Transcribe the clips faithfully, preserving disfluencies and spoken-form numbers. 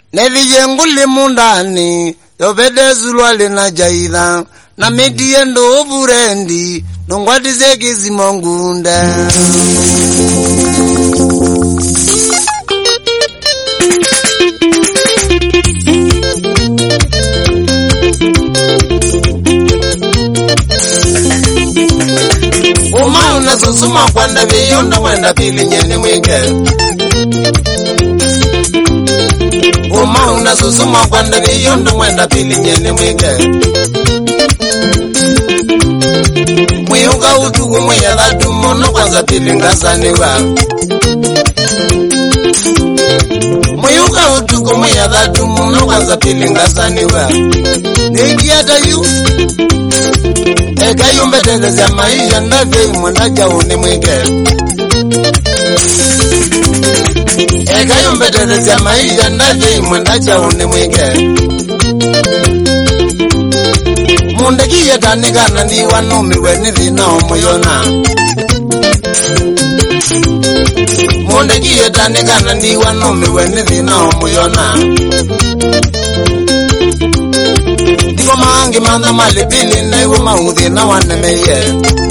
Nevije nguli mundani yobede zulwale na jaida na medie ndo burendi nongwati zeke zimongunda. Uma unazusuma kwanda viyonda mwenda pili nyeni mwike. Uma unazusuma kwanda viyonda mwenda pili nyeni mwike. Mwiyuka utuku mwiya dhatu mono kwanza pili ngazaniwa. Mwiyuka utuku mwiya dhatu mono kwanza pili ngazaniwa. Niki hata yu Eka yumbe tezezi ya maisha ndave mwanaja uni mwike. Eka yumbe tezezi ya maisha ndave mwanaja uni mwike. Mundeki ya tanikana ndi wanumi weni zina omuyona. Mundeki ya tanikana ndi wanumi weni zina omuyona. Diko maangi manda mali pili na iwo maudhi na wanemeye.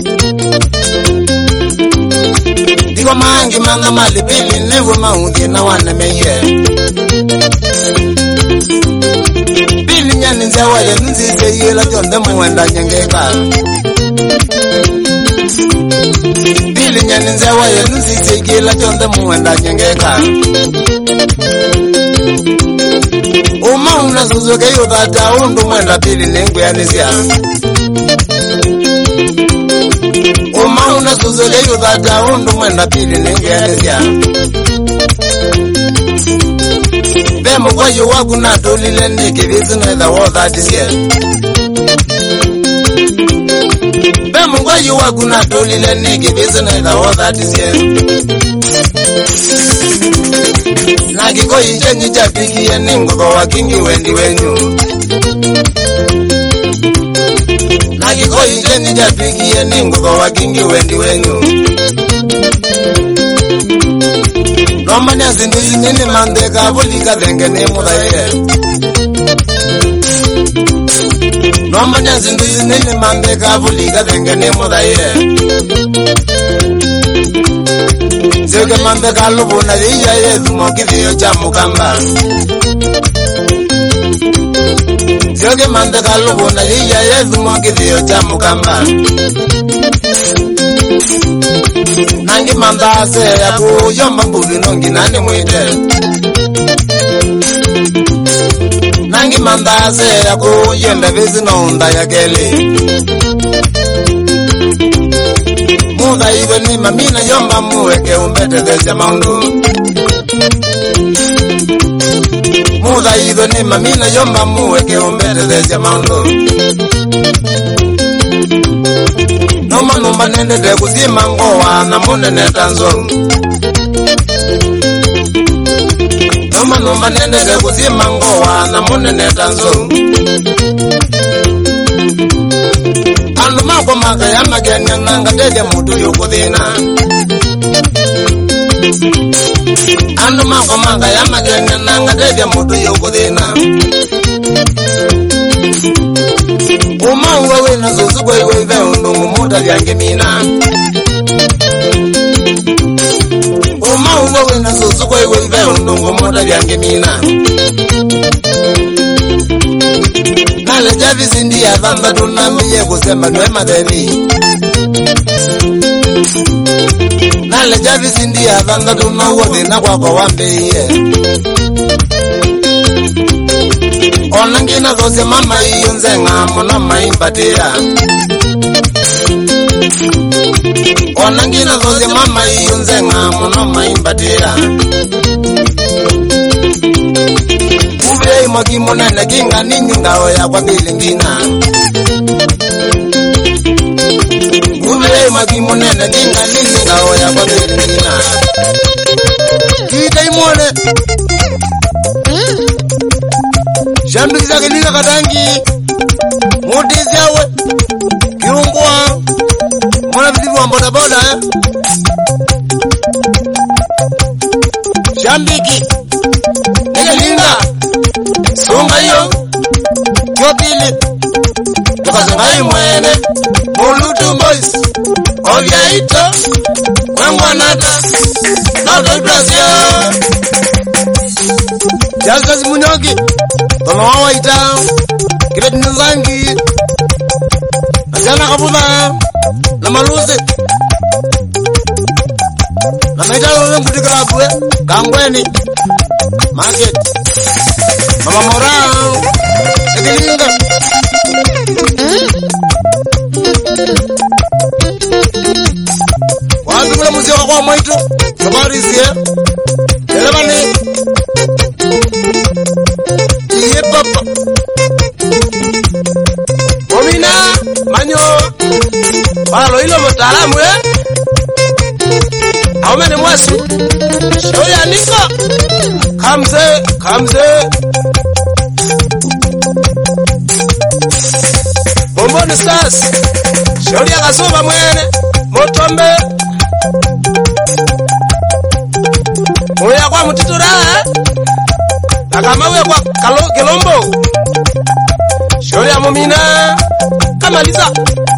Diko maangi manda mali pili na iwo maudhi na wanemeye. Pili nyani nzewa ya nzize yela jonde mwenda nyengeka. Pili nyani nzewa ya nzize yela jonde mwenda nyengeka. Uma unazuzuke yudhata undu mwenda pili nengu ya nizia. Uma unazuzuke yudhata undu mwenda pili nengu ya nizia. Bemo kwa yu waku na tulile niki vizi na idha wodhatisye. Bemo kwa yu waku na tulile niki vizi na idha wodhatisye. Nagiko injenyi japiki ya ningu kwa wakingi wendi wenyu. Nagiko injenyi japiki ya ningu kwa wakingi wendi wenyu. Nomba nyazinduzi nini mandeka bulika dhenge ni mudaye. Nomba nyazinduzi nini mandeka bulika dhenge ni mudaye. Zeke mandeka lubu na diya yezu mokithiyo cha mukamba. Zeke mandeka lubu na diya yezu mokithiyo cha mukamba. Nangi mandase ya kuyomba mbuli nongi nani mwite. Nangi mandase ya kuyenda vizi nonda ya keli. Muda iwe ni mamina yomba muweke umbete desya maundu. Muda iwe ni mamina yomba muweke umbete desya maundu. Noma numba nende de kuzima ngowa na mune netanzo. Noma numba nende de kuzima ngowa na mune netanzo. Andu mako maka ya magenya nanga tege mutu yukudhina. Andu mako maka ya magenya nanga tege mutu yukudhina. Uma uwe na zuzu kwe uwe ve undungu muta vyange mina. Uma uwe na zuzu kwe uwe ve undungu muta vyange mina. Nale javi zindi ya vamba tunamiye kusema nwe madheri. Nale javi zindi ya vamba tunawadhi na kwa kwa wambeye. Onangina zose mama iyo nzenga mona maimpatia. Onangina zose mama iyo nzenga mona maimpatia. Ube mwaki monene kinga ninyu ngao ya kwa bilingina. Ube mwaki monene kinga ninyu ngao ya kwa bilingina. Kita imone Shambi zake nika katangi Mutisi yawe Kiungwa Mwana vitivu wa mboda boda eh? Shambiki Nika linga Karaoke tono waita kile tinzangi Asiana kabula na maluze na maita lole kutikala bwe kangweni market mama morao ekilinga wapi kule muziki kwa mwitu sabari zie elebani iye papa Omina manyo walo ilo mtaalamu eh Aumene mwasi shoya niko kamze kamze Bomboni stars shoya kasoba mwene motombe Oya kwa mutitura akamawe kwa kalo kelombo shoya mumina kamaliza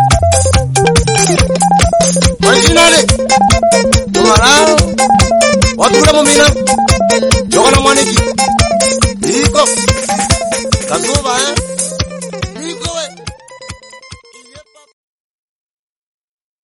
Originale Tumara Watura mumina Jogana mwaniki Iko Kazuba eh